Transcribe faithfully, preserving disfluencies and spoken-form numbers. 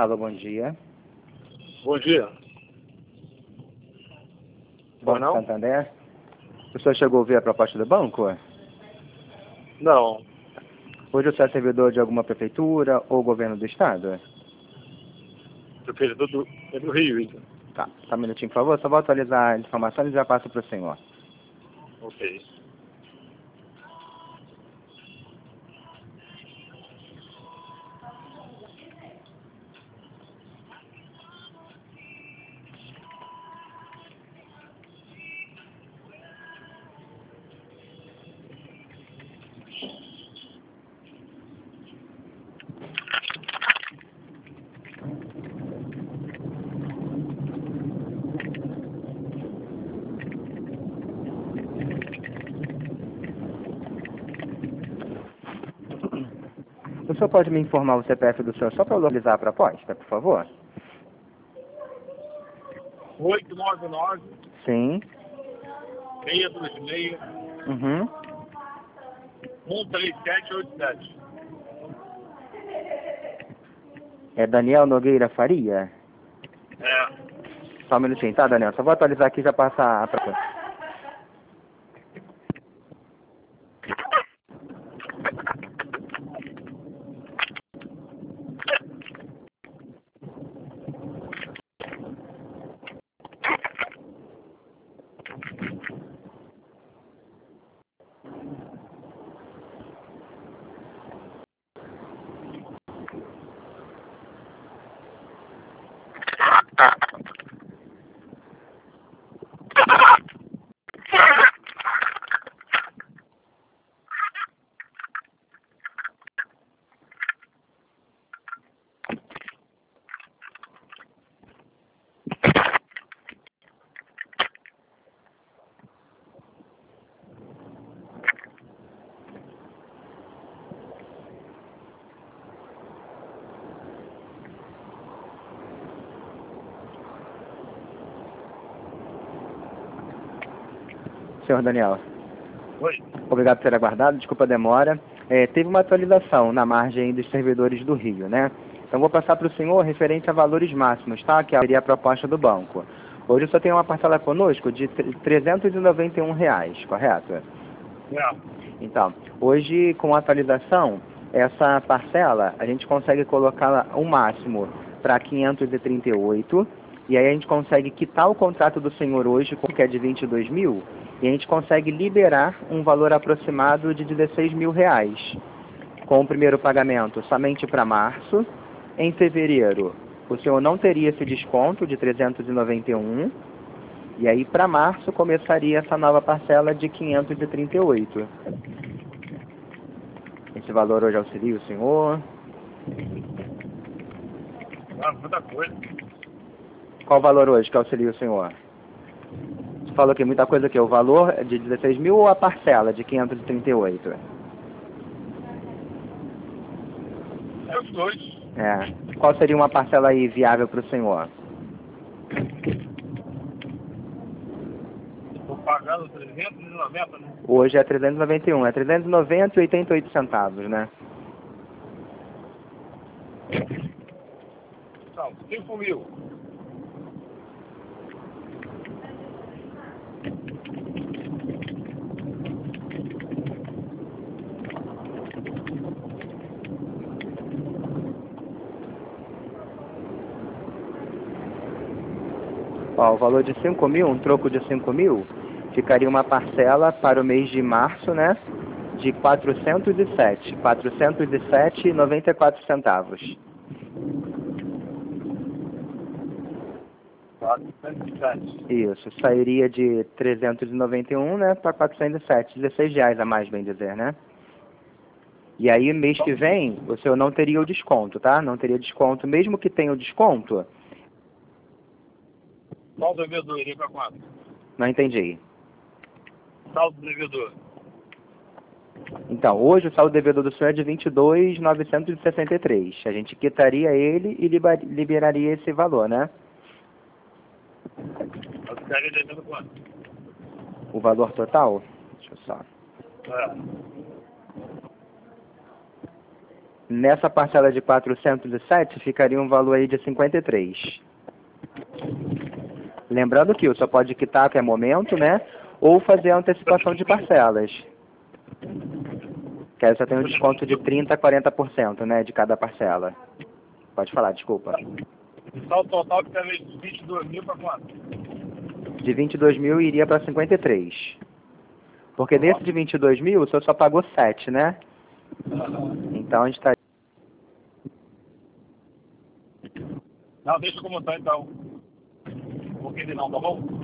Alô, bom dia. Bom dia. Bom, Banco não? Santander. O senhor chegou a ouvir a proposta do banco? Não. Hoje o senhor é servidor de alguma prefeitura ou governo do estado? Prefeito do, é do Rio, então. Tá, só um minutinho, por favor. Só vou atualizar as informações e já passo para o senhor. Ok. O senhor pode me informar o C P F do senhor só para eu atualizar a proposta, por favor? oito nove nove, Sim. seis dois seis, Uhum. um três sete oito sete. É Daniel Nogueira Faria? É. Só um minutinho, tá, Daniel? Só vou atualizar aqui e já passar a proposta. Senhor Daniel. Oi. Obrigado por ter aguardado, desculpa a demora. É, teve uma atualização na margem dos servidores do Rio, né? Então vou passar para o senhor referente a valores máximos, tá? Que seria a proposta do banco. Hoje só tem uma parcela conosco de trezentos e noventa e um reais, correto? É. Então, hoje com a atualização, essa parcela a gente consegue colocar o máximo para quinhentos e trinta e oito, e aí a gente consegue quitar o contrato do senhor hoje, que é de vinte e dois mil, e a gente consegue liberar um valor aproximado de dezesseis mil reais, com o primeiro pagamento somente para março. Em fevereiro, o senhor não teria esse desconto de trezentos e noventa e um, e aí para março começaria essa nova parcela de quinhentos e trinta e oito. Esse valor hoje auxilia o senhor? Ah, muita coisa. Qual o valor hoje que auxilia o senhor? Você falou que muita coisa aqui. O valor é de dezesseis mil ou a parcela de quinhentos e trinta e oito? É os dois. É. Qual seria uma parcela aí viável para o senhor? Estou pagando trezentos e noventa, né? Hoje é trezentos e noventa e um. É trezentos e noventa e oitenta e oito centavos, né? São cinco mil. Ó, o valor de cinco mil, um troco de cinco mil, ficaria uma parcela para o mês de março, né? De quatrocentos e sete. quatrocentos e sete e noventa e quatro centavos. quatrocentos e sete. Isso, sairia de trezentos e noventa e um, né, para quatrocentos e sete, dezesseis reais a mais, bem dizer, né? E aí, mês que vem, o senhor não teria o desconto, tá? Não teria desconto, mesmo que tenha o desconto. Saldo devedor, iria para quanto? Não entendi. Saldo devedor. Então, hoje o saldo devedor do senhor é de vinte e dois mil novecentos e sessenta e três. A gente quitaria ele e liba- liberaria esse valor, né? Eu ficaria devendo quanto? O valor total? Deixa eu só. É. Nessa parcela de quatrocentos e sete ficaria um valor aí de cinquenta e três. Lembrando que o senhor pode quitar a qualquer momento, né? Ou fazer a antecipação de parcelas. Que aí você tem um desconto de trinta por cento a quarenta por cento, né? De cada parcela. Pode falar, desculpa. Então o total ficaria de vinte e dois mil para quanto? De vinte e dois mil iria para cinquenta e três. Porque desse de vinte e dois mil, o senhor só pagou sete, né? Então a gente está... Não, deixa como tá então. Vou querer não, tá bom?